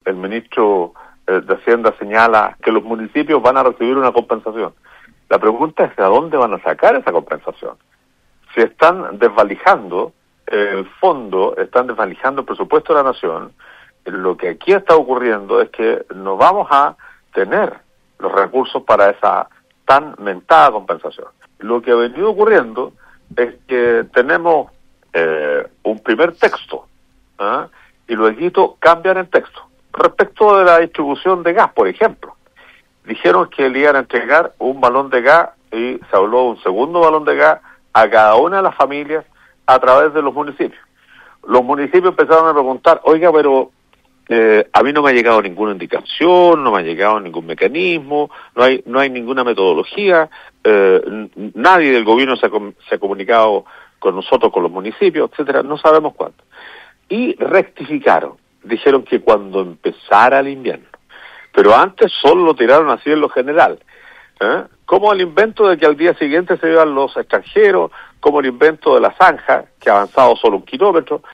el ministro de Hacienda señala que los municipios van a recibir una compensación. La pregunta es, ¿de dónde van a sacar esa compensación? Si están desvalijando el fondo, están desvalijando el presupuesto de la nación, lo que aquí está ocurriendo es que no vamos a tener los recursos para esa tan mentada compensación. Lo que ha venido ocurriendo es que tenemos un primer texto, y luego cambian el texto. Respecto de la distribución de gas, por ejemplo, dijeron que le iban a entregar un balón de gas y se habló de un segundo balón de gas a cada una de las familias a través de los municipios. Los municipios empezaron a preguntar, oiga, pero a mí no me ha llegado ninguna indicación, no me ha llegado ningún mecanismo, no hay ninguna metodología, nadie del gobierno se ha comunicado con nosotros, con los municipios, etcétera, no sabemos cuándo. Y rectificaron, dijeron que cuando empezara el invierno, pero antes solo lo tiraron así en lo general, como el invento de que al día siguiente se iban los extranjeros, como el invento de la zanja, que ha avanzado solo 1 kilómetro,